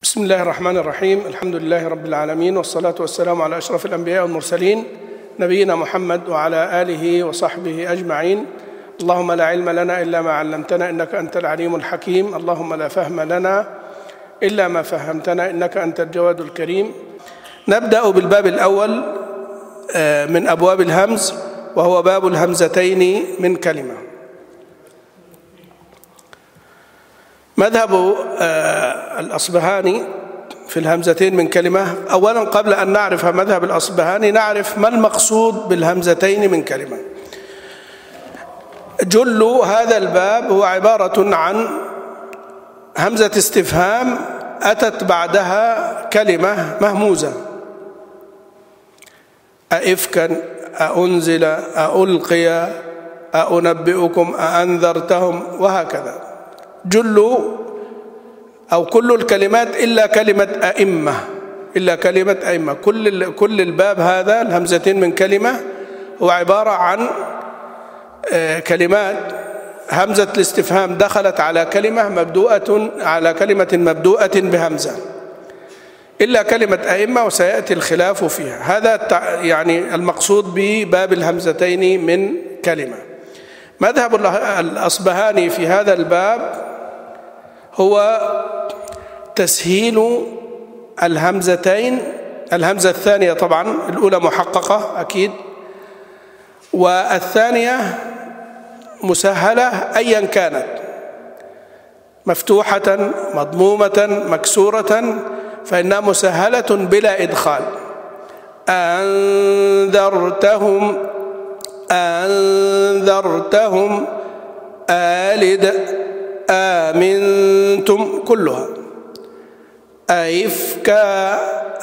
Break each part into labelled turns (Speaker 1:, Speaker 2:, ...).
Speaker 1: بسم الله الرحمن الرحيم. الحمد لله رب العالمين، والصلاة والسلام على أشرف الأنبياء والمرسلين نبينا محمد وعلى آله وصحبه أجمعين. اللهم لا علم لنا إلا ما علمتنا إنك أنت العليم الحكيم. اللهم لا فهم لنا إلا ما فهمتنا إنك أنت الجواد الكريم. نبدأ بالباب الأول من أبواب الهمز، وهو باب الهمزتين من كلمة. مذهب الأصبهاني في الهمزتين من كلمة. أولا قبل أن نعرف مذهب الأصبهاني نعرف ما المقصود بالهمزتين من كلمة. جل هذا الباب هو عبارة عن همزة استفهام أتت بعدها كلمة مهموزة: أئفكا، أأنزل، أألقي، أأنبئكم، أأنذرتهم، وهكذا. جل أو كل الكلمات إلا كلمة أئمة، إلا كلمة أئمة. كل الباب هذا الهمزتين من كلمة هو عبارة عن كلمات همزة الاستفهام دخلت على كلمة مبدوءة بهمزة، إلا كلمة أئمة، وسيأتي الخلاف فيها. هذا يعني المقصود بباب الهمزتين من كلمة. مذهب الأصبهاني في هذا الباب هو تسهيل الهمزتين، الهمزة الثانية طبعا، الأولى محققة أكيد، والثانية مسهلة أيا كانت، مفتوحة مضمومة مكسورة، فإنها مسهلة بلا إدخال. أنذرتهم، آلد، آمنتم، كلها. أئفكا،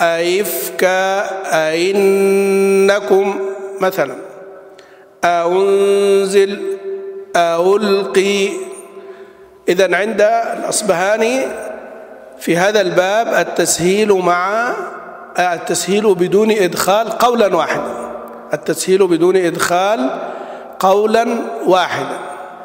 Speaker 1: أئنكم مثلا. أنزل، ألقي. إذن عند الأصبهاني في هذا الباب التسهيل بدون إدخال قولا واحدا، التسهيل بدون إدخال قولا واحدا.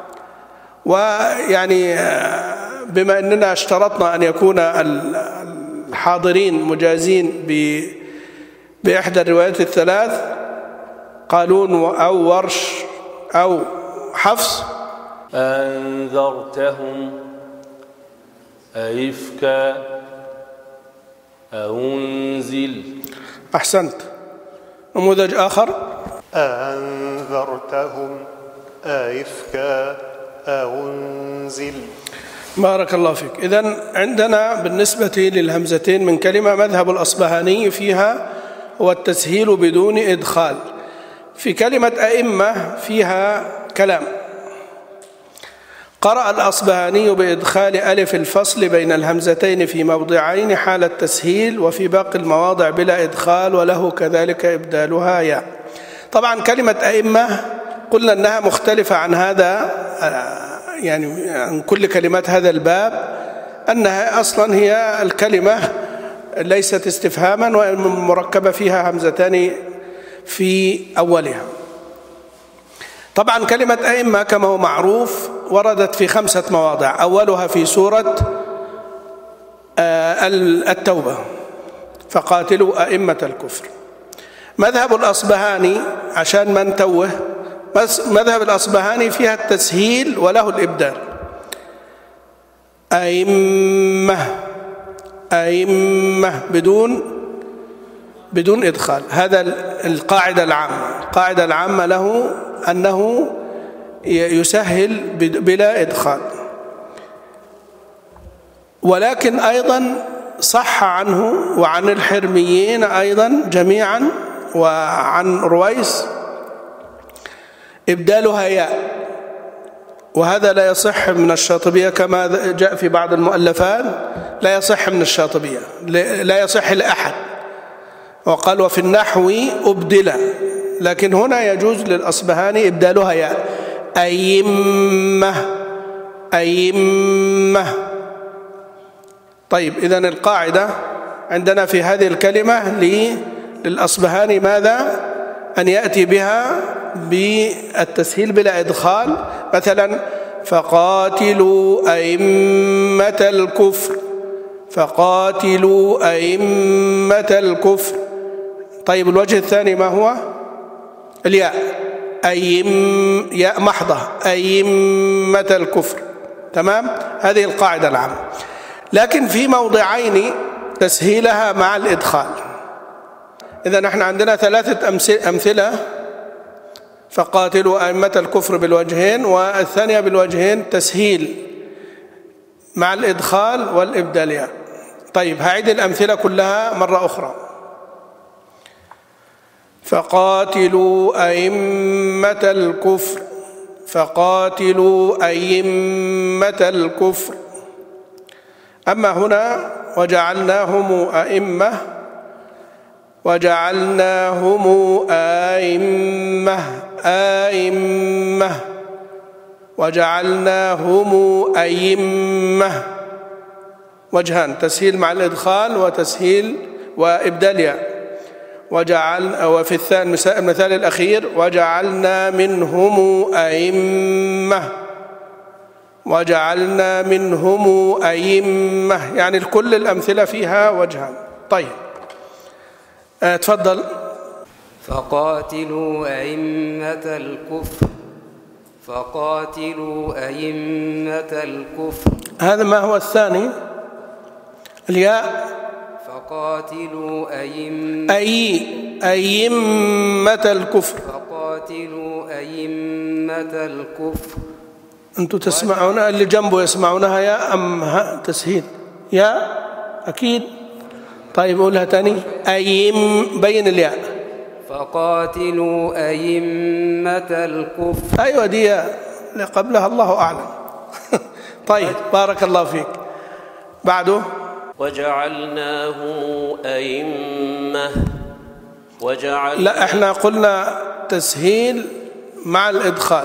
Speaker 1: ويعني بما أننا اشترطنا أن يكون الحاضرين مجازين بإحدى الروايات الثلاث، قالون أو ورش أو حفص:
Speaker 2: أنذرتهم، أئفكا، أنزل.
Speaker 1: أحسنت. نموذج آخر:
Speaker 3: أنذرتهم، أئفكا، أنزل.
Speaker 1: بارك الله فيك. إذن عندنا بالنسبة للهمزتين من كلمة مذهب الأصبهاني فيها هو التسهيل بدون إدخال. في كلمة أئمة فيها كلام. قرأ الأصبهاني بإدخال ألف الفصل بين الهمزتين في موضعين حال التسهيل، وفي باقي المواضع بلا إدخال، وله كذلك إبدالها ياء. طبعا كلمة أئمة قلنا أنها مختلفة عن هذا، يعني عن كل كلمات هذا الباب، أنها أصلا هي الكلمة ليست استفهاما ومركبة فيها همزتان في أولها. طبعا كلمة أئمة كما هو معروف وردت في 5 مواضع، أولها في سورة التوبة: فقاتلوا أئمة الكفر. مذهب الأصبهاني عشان ما نتوه، مذهب الأصبهاني فيها التسهيل وله الإبدال: أئمة بدون إدخال. هذا القاعدة العامة له أنه يسهل بلا إدخال. ولكن أيضا صح عنه وعن الحرميين أيضا جميعا وعن رويس إبدالها ياء، وهذا لا يصح من الشاطبية كما جاء في بعض المؤلفات، لا يصح من الشاطبية، لا يصح لأحد. وقال: وفي النحو أبدل، لكن هنا يجوز للأصبهاني إبدالها ياء: أئمة. طيب، إذن القاعدة عندنا في هذه الكلمة للأصبهاني ماذا؟ أن يأتي بها بالتسهيل بلا إدخال. مثلا: فقاتلوا أئمة الكفر، فقاتلوا أئمة الكفر. طيب الوجه الثاني ما هو؟ الياء، ياء محضة، أئمة الكفر. تمام؟ هذه القاعدة العامة. لكن في موضعين تسهيلها مع الإدخال. إذا نحن عندنا ثلاثة أمثلة: فقاتلوا أئمة الكفر بالوجهين، والثانية بالوجهين تسهيل مع الإدخال والإبدال ياء. طيب هعيد الأمثلة كلها مرة أخرى. فقاتلوا أئمة الكفر، فقاتلوا أئمة الكفر. أما هنا وجعلناهم أئمة، وجعلناهم أئمة، أئمة، وجعلناهم أئمة، وجهان: تسهيل مع الإدخال وتسهيل وإبدال ياء. وفي المثال الأخير: وجعلنا منهم أئمة، وجعلنا منهم أئمة، يعني كل الأمثلة فيها وجهان. طيب تفضل.
Speaker 2: فقاتلوا أئمة الكفر، فقاتلوا أئمة الكفر.
Speaker 1: هذا ما هو الثاني؟ الياء.
Speaker 2: فقاتلوا
Speaker 1: أئمة الكفر.
Speaker 2: فقاتلوا أئمة الكفر.
Speaker 1: أنتم تسمعون اللي جنبه يسمعونها يا أم تسهيل؟ يا أكيد. طيب قولها تاني. بين الياء.
Speaker 2: فقاتلوا أئمة الكفر.
Speaker 1: أيوة دي اللي قبلها الله أعلم. طيب بارك الله فيك. بعده:
Speaker 4: وجعلناهم أئمة،
Speaker 1: لا احنا قلنا تسهيل مع الإدخال.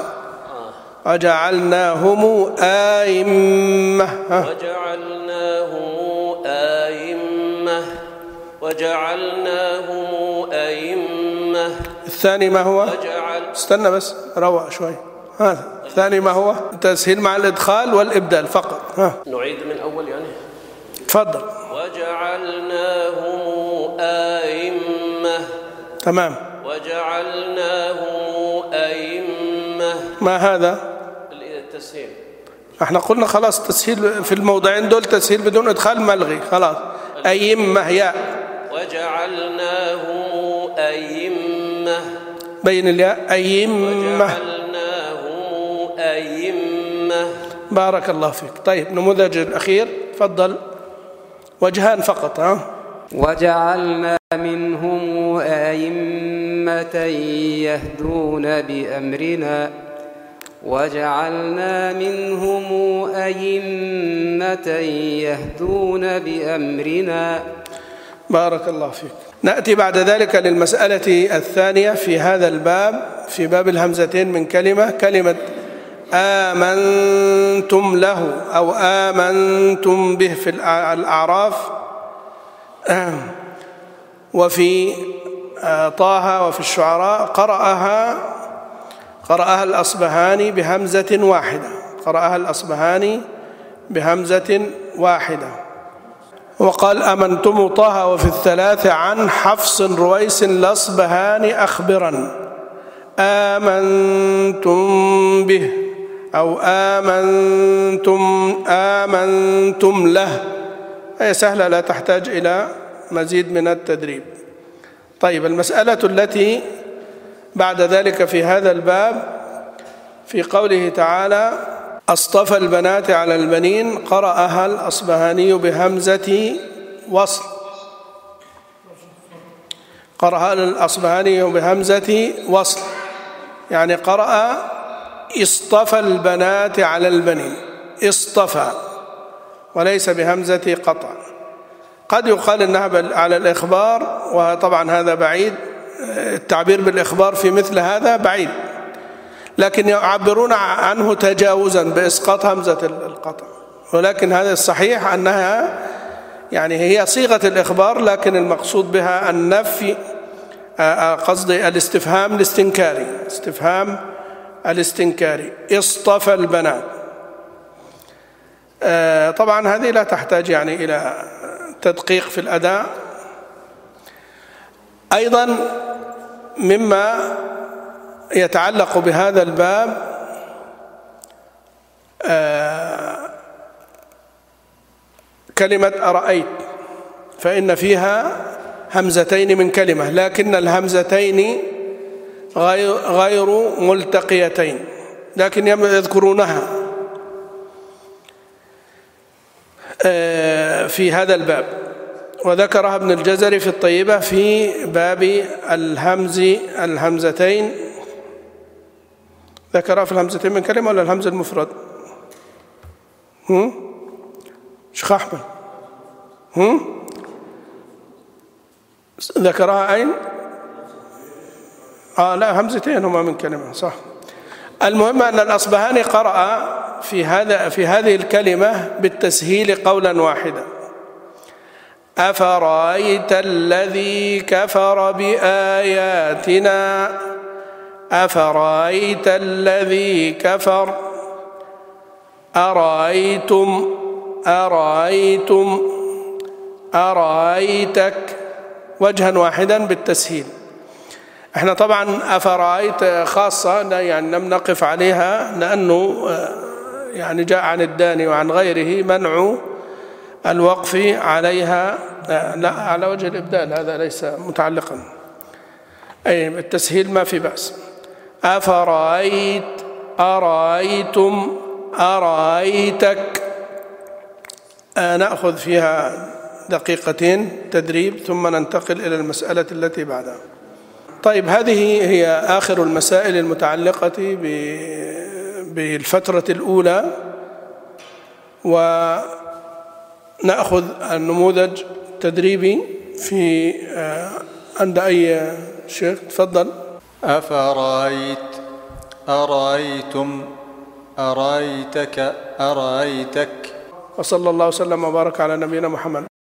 Speaker 1: وجعلناهم أئمة.
Speaker 4: وجعلناهم أئمة، وجعلناهم أئمة.
Speaker 1: الثاني ما هو؟ استنى بس روق شوي. هذا الثاني ما هو؟ تسهيل مع الإدخال والإبدال فقط.
Speaker 4: نعيد من أول يعني.
Speaker 1: تفضل.
Speaker 4: وجعلناهم أئمة.
Speaker 1: تمام.
Speaker 4: وجعلناهم أئمة.
Speaker 1: ما هذا؟
Speaker 4: التسهيل.
Speaker 1: احنا قلنا خلاص تسهيل في الموضعين دول، تسهيل بدون إدخال ملغي خلاص. أئمة ياء.
Speaker 4: وجعلناهم أئمة.
Speaker 1: بين الياء. أئمة.
Speaker 4: وجعلناهم أئمة.
Speaker 1: بارك الله فيك. طيب نموذج الأخير تفضل. وجهان فقط.
Speaker 2: وجعلنا منهم أئمة يهدون بأمرنا، وجعلنا منهم أئمة يهدون بأمرنا.
Speaker 1: بارك الله فيك. نأتي بعد ذلك للمسألة الثانية في هذا الباب، في باب الهمزتين من كلمة آمنتم له أو آمنتم به في الأعراف، وفي طه وفي الشعراء قرأها الأصبهاني بهمزة واحدة. قرأها الأصبهاني بهمزة واحدة. وقال آمنتم طه وفي الثلاث عن حفص رويس الأصبهاني أخبرا. آمنتم به أو آمنتم له. هي سهلة لا تحتاج إلى مزيد من التدريب. طيب المسألة التي بعد ذلك في هذا الباب في قوله تعالى: أصطفى البنات على البنين، قرأها الأصبهاني بهمزة وصل. قرأها الأصبهاني بهمزة وصل، يعني قرأ اصطفى البنات على البنين، اصطفى، وليس بهمزة قطع. قد يقال إنها على الإخبار، وطبعا هذا بعيد، التعبير بالإخبار في مثل هذا بعيد، لكن يعبرون عنه تجاوزا بإسقاط همزة القطع. ولكن هذا الصحيح أنها يعني هي صيغة الإخبار، لكن المقصود بها النفي، قصدي الاستفهام الاستنكاري، استفهام الاستنكاري. اصطفى البنات. طبعا هذه لا تحتاج يعني إلى تدقيق في الأداء. أيضا مما يتعلق بهذا الباب كلمة أرأيت، فإن فيها همزتين من كلمة، لكن الهمزتين غير ملتقيتين، لكن يذكرونها في هذا الباب. وذكرها ابن الجزري في الطيبة في باب الهمزتين. ذكرها في الهمزتين من كلمة ولا الهمز المفرد؟ شيخ أحمد ذكرها أين؟ لا، همزتين هما من كلمة، صح. المهم أن الأصبهاني قرأ في هذه الكلمة بالتسهيل قولا واحدا: أفرأيت الذي كفر بآياتنا، أفرأيت الذي كفر، أرأيتم، أرأيتم، أرأيتك، وجها واحدا بالتسهيل. احنا طبعا أفرأيت خاصة يعني لم نقف عليها، لأنه يعني جاء عن الداني وعن غيره منع الوقف عليها، لا على وجه الإبدال، هذا ليس متعلقا، أي التسهيل ما في بأس. أفرأيت، أرأيتم، أرأيتك. نأخذ فيها دقيقتين تدريب ثم ننتقل إلى المسألة التي بعدها. طيب، هذه هي آخر المسائل المتعلقة بالفترة الأولى، ونأخذ النموذج التدريبي في عند أي شيخ. تفضل.
Speaker 5: أفرأيت، أرأيتم، أرأيتك، أرأيتك.
Speaker 1: وصلى الله وسلم وبارك على نبينا محمد.